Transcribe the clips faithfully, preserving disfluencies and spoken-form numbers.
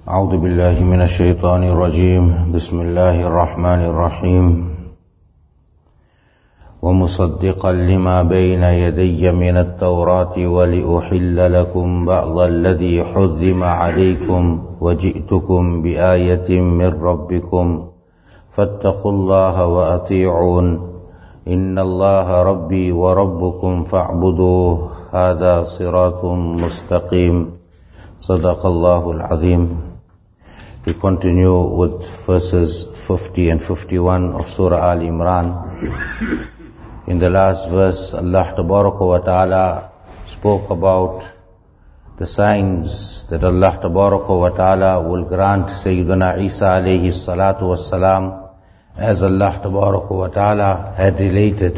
أعوذ بالله من الشيطان الرجيم بسم الله الرحمن الرحيم ومصدقا لما بين يدي من التوراة ولأحل لكم بعض الذي حرم عليكم وجئتكم بآية من ربكم فاتقوا الله وأطيعون إن الله ربي وربكم فاعبدوه هذا صراط مستقيم صدق الله العظيم. We continue with verses fifty and fifty-one of Surah Al Imran. In the last verse, Allah Tabaraka wa Ta'ala spoke about the signs that Allah Tabaraka wa Ta'ala will grant Sayyidina Isa alayhi salatu wassalam, as Allah Tabaraka wa Ta'ala had related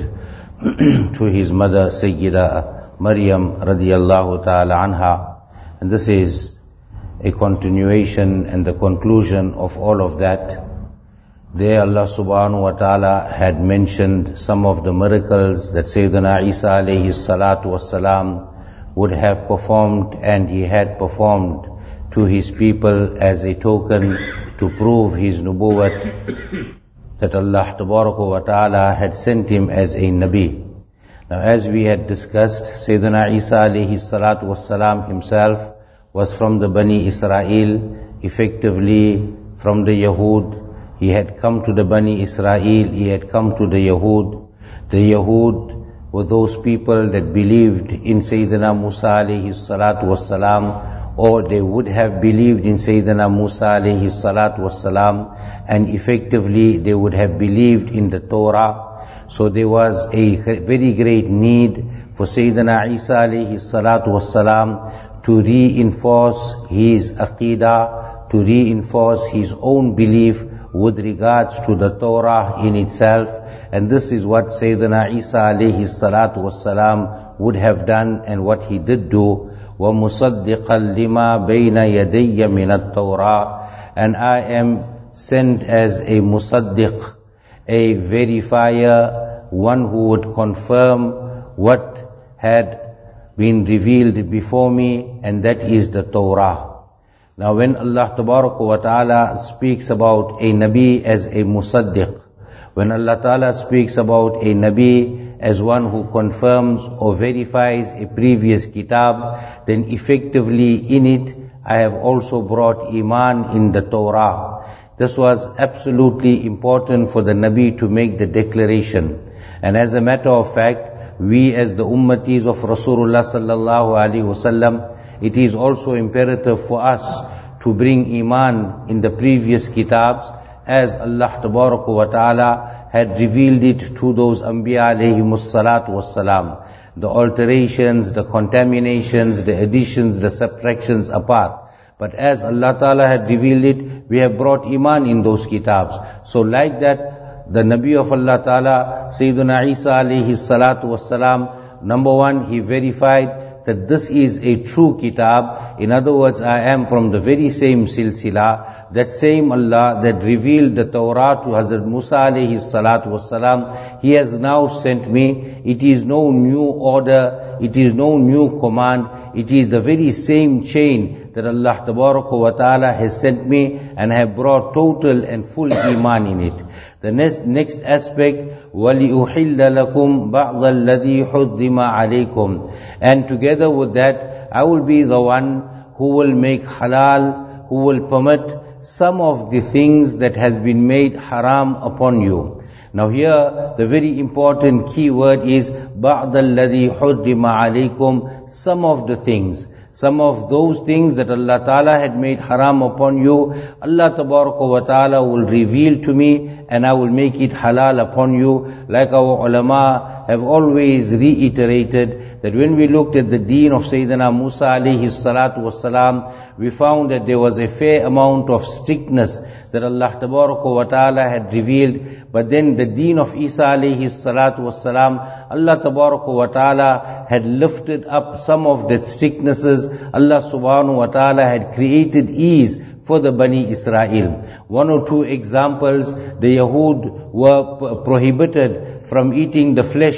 to his mother Sayyida Maryam radiyallahu ta'ala anha. And this is a continuation and the conclusion of all of that. There Allah subhanahu wa ta'ala had mentioned some of the miracles that Sayyidina Isa alayhi salatu wassalam would have performed, and he had performed to his people as a token to prove his nubuwwat, that Allah tabaraka wa ta'ala had sent him as a nabi. Now, as we had discussed, Sayyidina Isa alayhi salatu wassalam himself was from the Bani Israel, effectively from the Yahud. He had come to the Bani Israel, he had come to the Yahud. The Yahud were those people that believed in Sayyidina Musa alayhi salatu wassalam, or they would have believed in Sayyidina Musa alayhi salatu wassalam, and effectively they would have believed in the Torah. So there was a very great need for Sayyidina Isa alayhi salatu wassalam to reinforce his aqidah, to reinforce his own belief with regards to the Torah in itself. And this is what Sayyidina Isa alayhi salatu wassalam would have done, and what he did do. وَمُصَدِّقًا لِمَا بَيْنَ يَدَيَّ مِنَ التَّوْرَةِ. And I am sent as a musaddiq, a verifier, one who would confirm what had been revealed before me, and that is the Torah. Now, when Allah Tabaraka wa Ta'ala speaks about a Nabi as a musaddiq, when Allah Ta'ala speaks about a Nabi as one who confirms or verifies a previous kitab, then effectively in it, I have also brought iman in the Torah. This was absolutely important for the Nabi to make the declaration. And as a matter of fact, we as the ummatis of Rasulullah sallallahu alaihi wasallam, it is also imperative for us to bring iman in the previous kitabs, as Allah tabaraka wa ta'ala had revealed it to those anbiya alayhimus salatu wassalam. The alterations, the contaminations, the additions, the subtractions apart. But as Allah ta'ala had revealed it, we have brought iman in those kitabs. So like that, the Nabi of Allah Ta'ala, Sayyidina Isa alayhi salatu wassalam, number one, he verified that this is a true kitab. In other words, I am from the very same silsila, that same Allah that revealed the Torah to Hazrat Musa alayhi salatu wassalam, He has now sent me. It is no new order, it is no new command, it is the very same chain that Allah Tabaraka wa Ta'ala has sent me, and I have brought total and full iman in it. The next, next aspect, وَلِأُحِلَّ لَكُمْ بَعْضَ الَّذِي حُرِّمَ عَلَيْكُمْ. And together with that, I will be the one who will make halal, who will permit some of the things that has been made haram upon you. Now here, the very important key word is بَعْضَ الَّذِي حُرِّمَ عَلَيْكُمْ. Some of the things. Some of those things that Allah Ta'ala had made haram upon you, Allah Tabaraka wa Ta'ala will reveal to me, and I will make it halal upon you. Like our ulama have always reiterated, that when we looked at the deen of Sayyidina Musa alayhi salatu wassalam, we found that there was a fair amount of strictness that Allah Tabaraka wa Ta'ala had revealed. But then the deen of Isa alayhi salatu wassalam, Allah Tabaraka wa Ta'ala had lifted up some of that strictnesses. Allah subhanahu wa ta'ala had created ease for the Bani Israel. One or two examples, the Yahud were prohibited from eating the flesh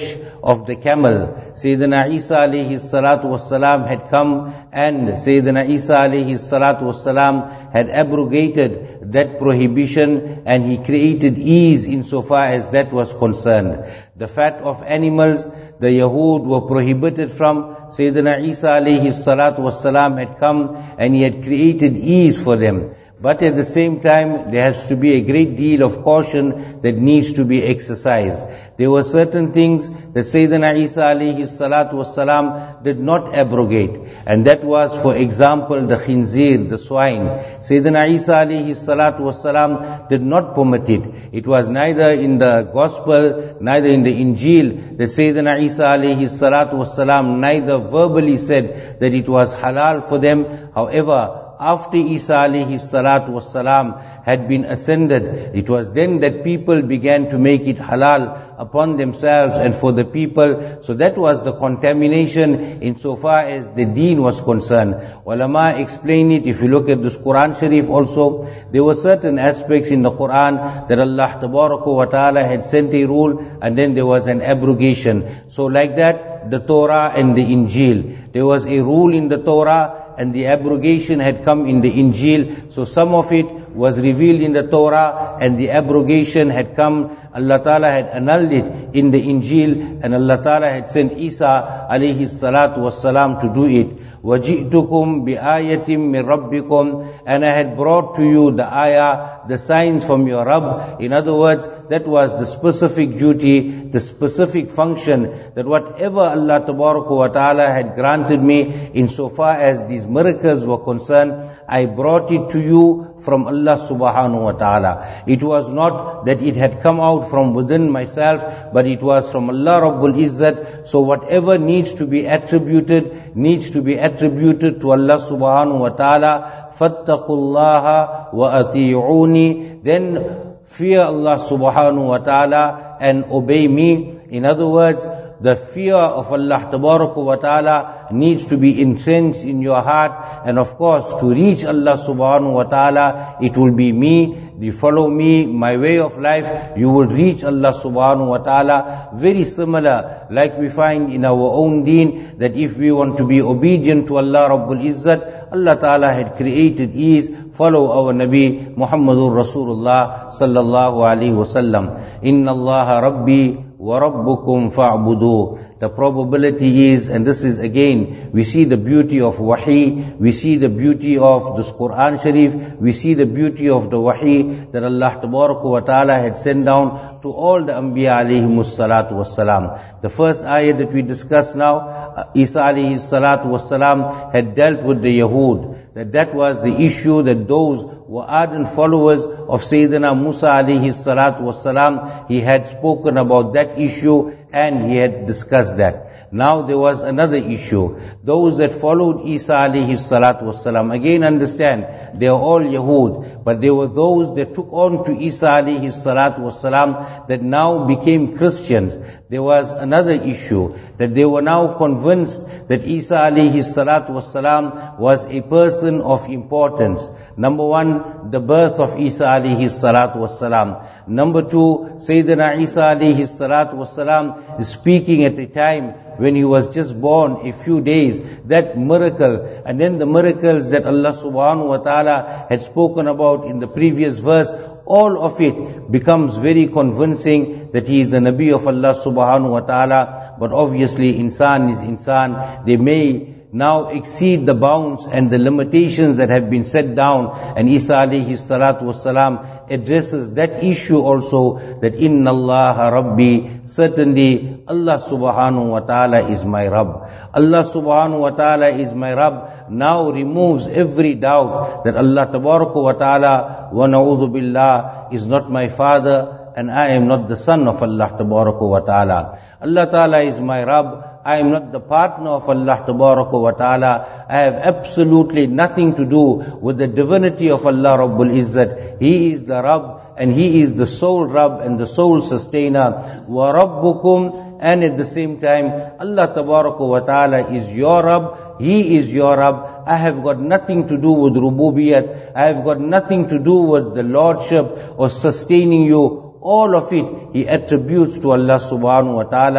of the camel. Sayyidina Isa alayhi salatu wassalam had come, and Sayyidina Isa alayhi salatu wassalam had abrogated that prohibition, and he created ease insofar as that was concerned. The fat of animals, the Yahud were prohibited from. Sayyidina Isa alayhi salatu wassalam had come, and he had created ease for them. But at the same time, there has to be a great deal of caution that needs to be exercised. There were certain things that Sayyidina Isa alayhi salatu wassalam did not abrogate. And that was, for example, the khinzir, the swine. Sayyidina Isa alayhi salatu wassalam did not permit it. It was neither in the Gospel, neither in the Injil, that Sayyidina Isa alayhi salatu wassalam neither verbally said that it was halal for them. However, after Isa alayhi salatu wassalam had been ascended, it was then that people began to make it halal upon themselves and for the people. So that was the contamination insofar as the deen was concerned. Ulama explain it. If you look at this Quran Sharif also, there were certain aspects in the Quran that Allah Tabaraka wa Ta'ala had sent a rule, and then there was an abrogation. So like that, the Torah and the Injil. There was a rule in the Torah, and the abrogation had come in the Injil. So some of it was revealed in the Torah, and the abrogation had come. Allah Ta'ala had annulled it in the Injil, and Allah Ta'ala had sent Isa alayhi salatu wassalam to do it. وَجِئْتُكُمْ بِآيَةٍ مِّن رَبِّكُمْ, and I had brought to you the ayah, the signs from your Rabb. In other words, that was the specific duty, the specific function, that whatever Allah Tabaraka wa Ta'ala had granted me, insofar as these miracles were concerned, I brought it to you from Allah subhanahu wa ta'ala. It was not that it had come out from within myself, but it was from Allah Rabbul Izzat. So whatever needs to be attributed, needs to be attributed to Allah subhanahu wa ta'ala. فَاتَّقُوا اللَّهَ وَأَطِيعُونِي, then fear Allah subhanahu wa ta'ala and obey me. In other words, the fear of Allah Tabaraka wa Ta'ala needs to be entrenched in your heart. And of course, to reach Allah Subhanahu wa Ta'ala, it will be me. You follow me, my way of life, you will reach Allah Subhanahu wa Ta'ala. Very similar, like we find in our own deen, that if we want to be obedient to Allah Rabbul Izzat, Allah Ta'ala had created ease. Follow our Nabi Muhammadur Rasulullah sallallahu alaihi wasallam. Inna Allah Rabbi wa Rabbukum fa'budu. The probability is, and this is again, we see the beauty of wahi, we see the beauty of this Quran Sharif, we see the beauty of the wahi that Allah Tabaraka wa Ta'ala had sent down to all the Anbiya alayhimus salatu wassalam. The first ayah that we discuss now, Isa alayhi salatu wassalam had dealt with the Yahud. That that was the issue, that those were ardent followers of Sayyidina Musa alayhi salatu wassalam. He had spoken about that issue and he had discussed that. Now there was another issue. Those that followed Isa alayhi salatu wassalam, again understand, they are all Yahud, but there were those that took on to Isa alayhi salatu wassalam that now became Christians. There was another issue, that they were now convinced that Isa alayhi salatu wassalam was a person of importance. Number one, the birth of Isa alayhi salatu wassalam. Number two, Sayyidina Isa alayhi salatu wassalam is speaking at a time when he was just born, a few days, that miracle, and then the miracles that Allah subhanahu wa ta'ala had spoken about in the previous verse, all of it becomes very convincing that he is the Nabi of Allah subhanahu wa ta'ala. But obviously insan is insan. They may now exceed the bounds and the limitations that have been set down. And Isa alayhi salatu wasalam addresses that issue also, that inna Allah Rabbi, certainly Allah subhanahu wa ta'ala is my Rabb. Allah subhanahu wa ta'ala is my Rabb now removes every doubt that Allah tabaraka wa ta'ala wa na'udhu billah is not my father and I am not the son of Allah tabaraka wa ta'ala. Allah ta'ala is my Rabb. I am not the partner of Allah Tabaraka wa Ta'ala. I have absolutely nothing to do with the divinity of Allah Rabbul Izzat. He is the Rabb and He is the sole Rabb and the sole sustainer. Wa Rabbukum, and at the same time, Allah Tabaraka wa Ta'ala is your Rabb. He is your Rabb. I have got nothing to do with Rububiyat. I have got nothing to do with the Lordship or sustaining you. All of it He attributes to Allah subhanahu wa ta'ala.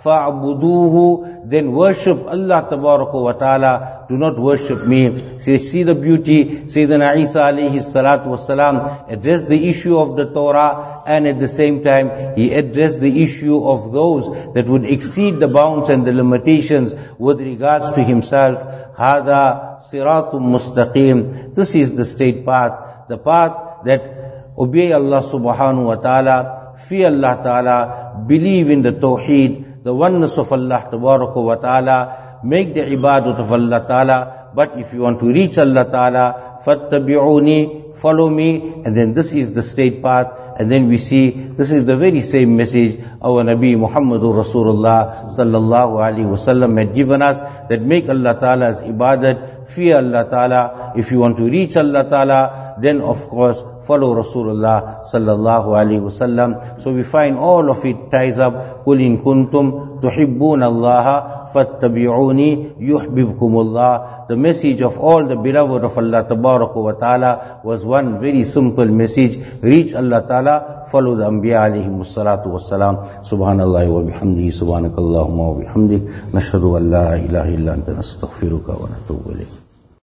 فَاعْبُدُوهُ, then worship Allah tabaraka wa ta'ala, do not worship me. Say, see the beauty. Sayyidina Isa alayhi salatu wasalam addressed the issue of the Torah, and at the same time he addressed the issue of those that would exceed the bounds and the limitations with regards to himself. Hada siratum mustaqim. This is the straight path, the path that obey Allah subhanahu wa ta'ala, fear Allah ta'ala, believe in the tawheed, the oneness of Allah tabaraka wa ta'ala, make the ibadat of Allah ta'ala. But if you want to reach Allah ta'ala, fattabi'uni, follow me, and then this is the straight path. And then we see this is the very same message our Nabi Muhammadur Rasulullah sallallahu alaihi wasallam had given us, that make Allah ta'ala's ibadat, fear Allah ta'ala. If you want to reach Allah ta'ala, then of course follow Rasulullah sallallahu alaihi wasallam. So we find all of it ties up. Qul in kuntum tuhibbuna Allah fattabi'uni yuhibbukumullah. The message of all the beloved of Allah tabaraka wa ta'ala was one very simple message: reach Allah ta'ala, follow the Anbiya alayhim salatu wassalam. Subhanallah wa bihamdihi, subhanakallahumma wa bihamdik, nashhadu an la ilaha illa anta nastaghfiruka wa natubu ilayk.